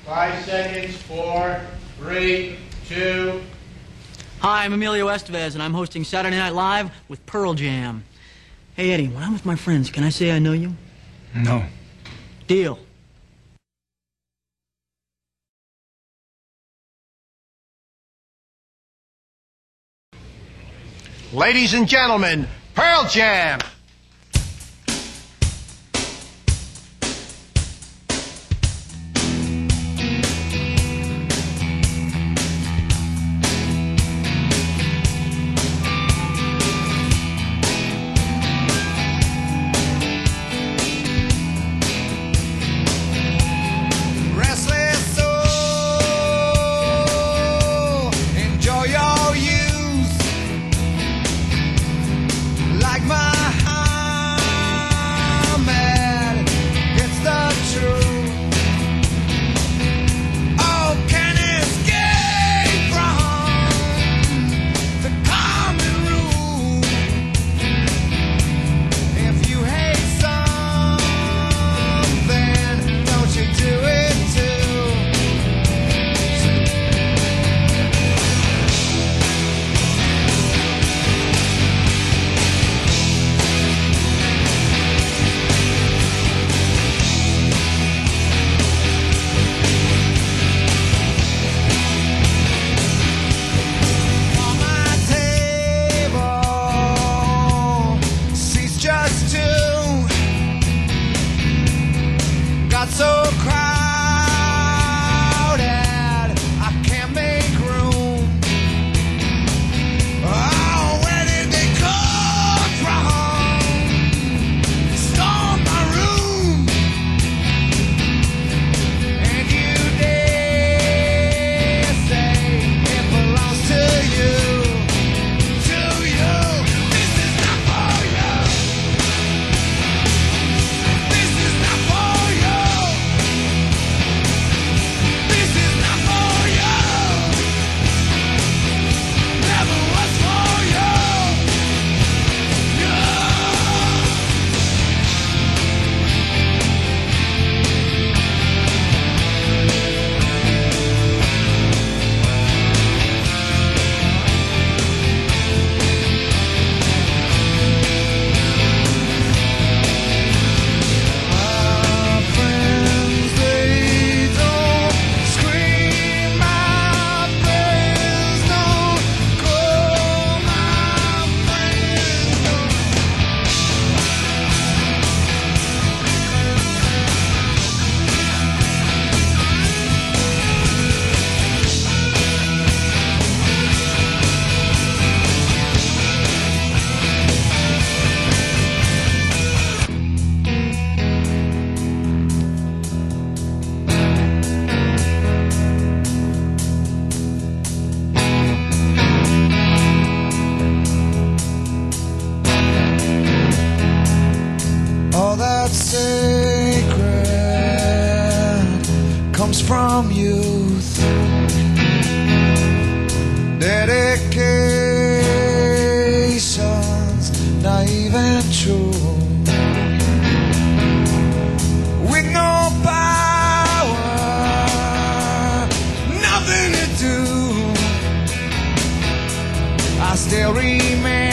5 seconds, 4, 3, 2. Hi, I'm Emilio Estevez, and I'm hosting Saturday Night Live with Pearl Jam. Hey, Eddie, when I'm with my friends, can I say I know you? No. Deal. Ladies and gentlemen, Pearl Jam! So crowded, I can't make room. Oh, where did they come from? Storm my room, and you dare say it belongs to you, to you. This is not for you. This is not for you. Sacred comes from youth, dedications naive and true, with no power, nothing to do. I still remember.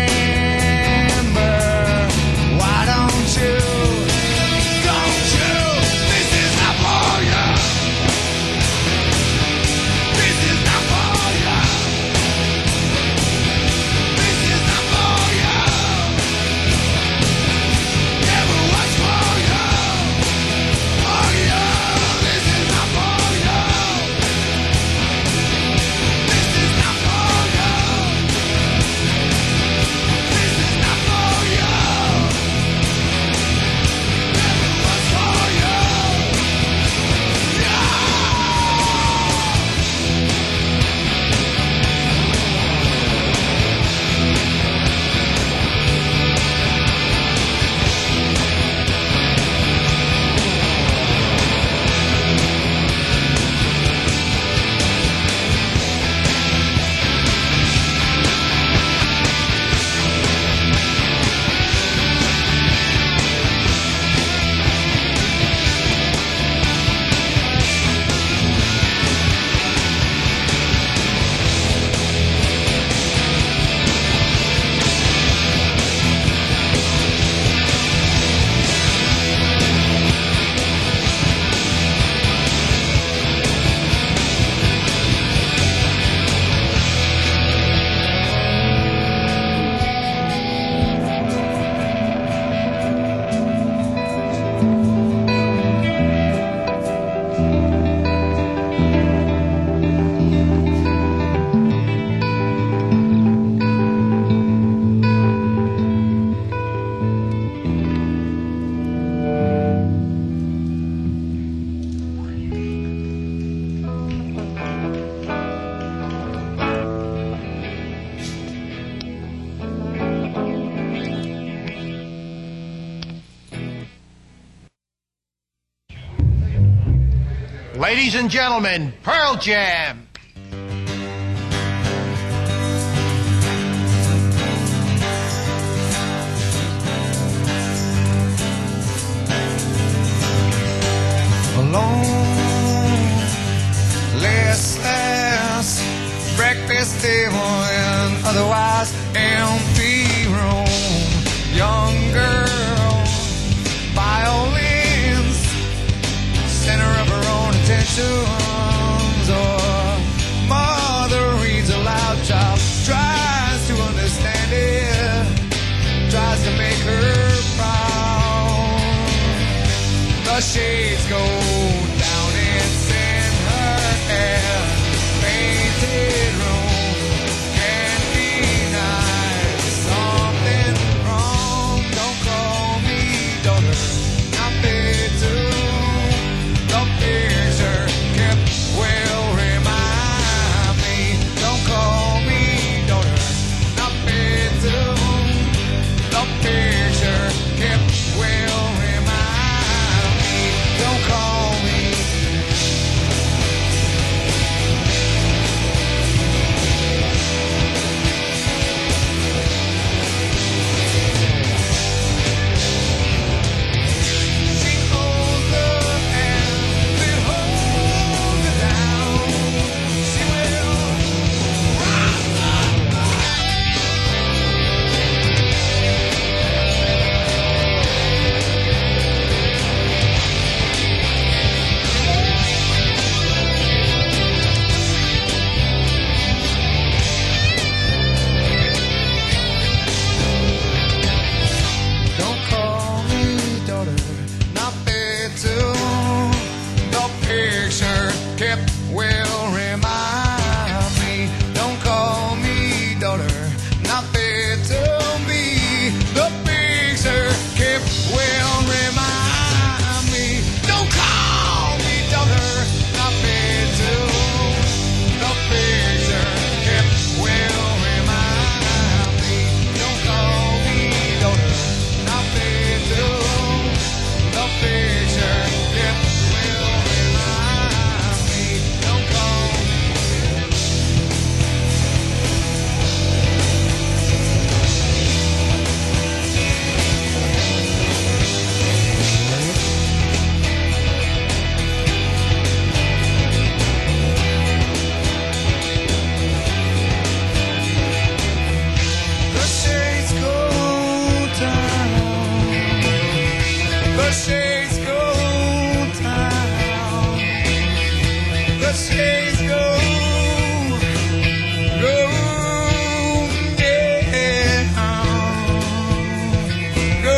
Why don't you? Ladies and gentlemen, Pearl Jam. Alone, listless, breakfast table and otherwise empty room. Young girl, violins, center of her own attentions. Or mother reads aloud, child tries to understand it, tries to make her proud. The shades go down, it's in her hair. Painted room, can't deny something wrong. Don't call me daughter, not paid to. The picture kept will remind me. Don't call me daughter, not paid to. The picture kept will remind me. Don't call me. She holds the hand that holds her down. She will Don't call me daughter, not paid to. The picture kept will remind me. Don't call me daughter, not paid to me. The picture kept will remind me. Don't call me daughter, not paid to. The picture kept will remind me. Don't call me daughter, not paid to. The picture kept will remind me. Don't call me. The shades go down. The shades go down. The shades go down. Go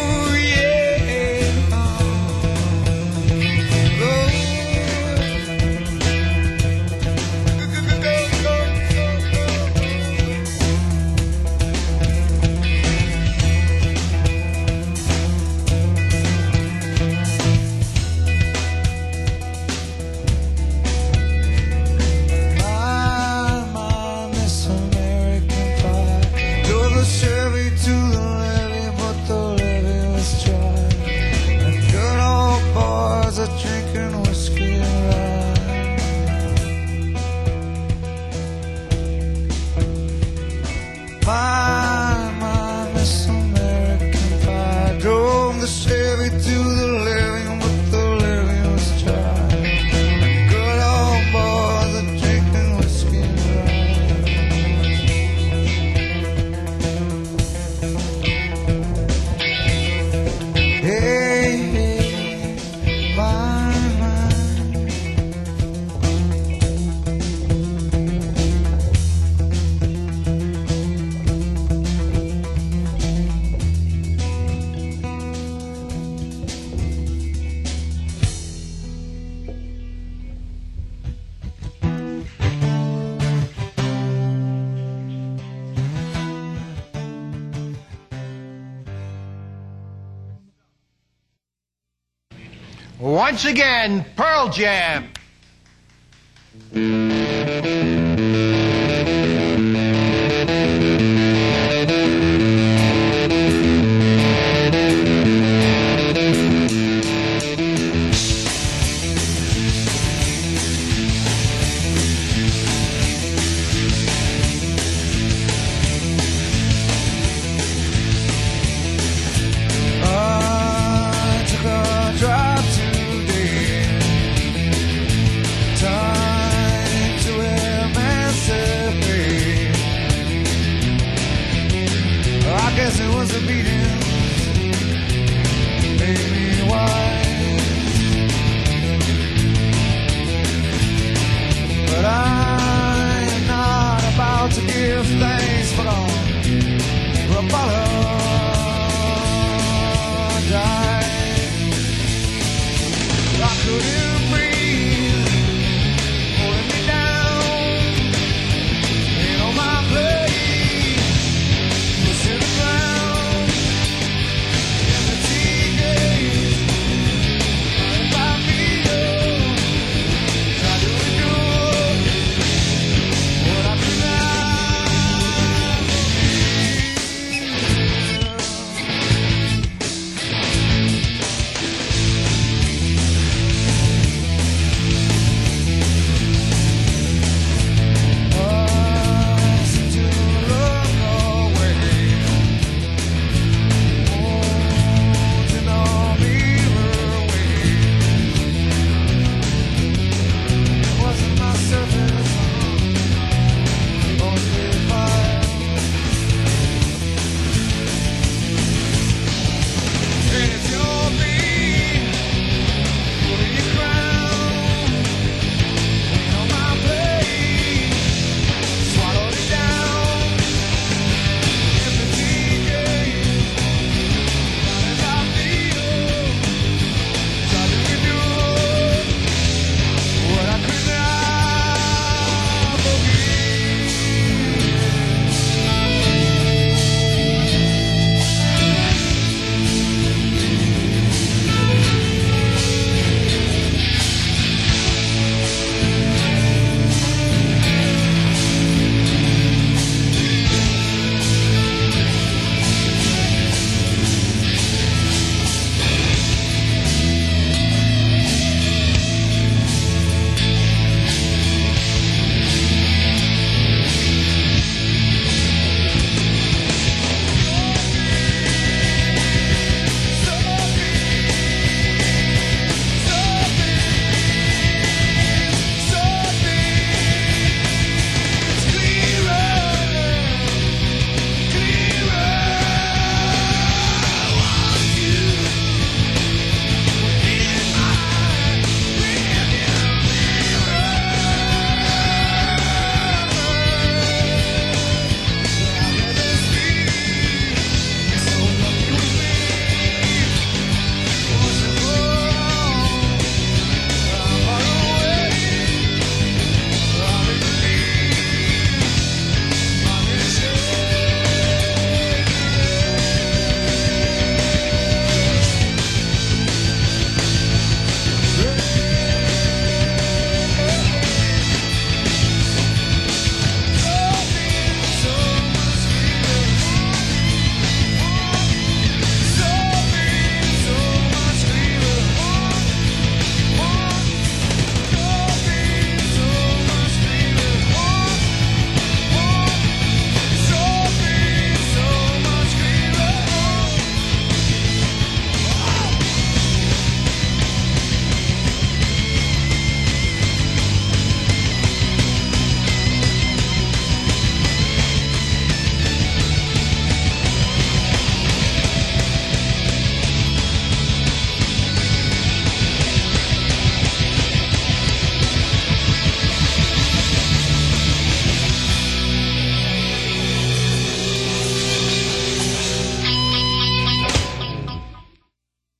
My Miss American Pie. Drove the Chevy to the levee, but the levee was dry. And good old boys are drinking whiskey and rye. My Miss American Pie. Drove the Chevy to the levee, but the levee was dry. And good old boys are drinking whiskey and rye. Hey, hey, my. Once again, Pearl Jam.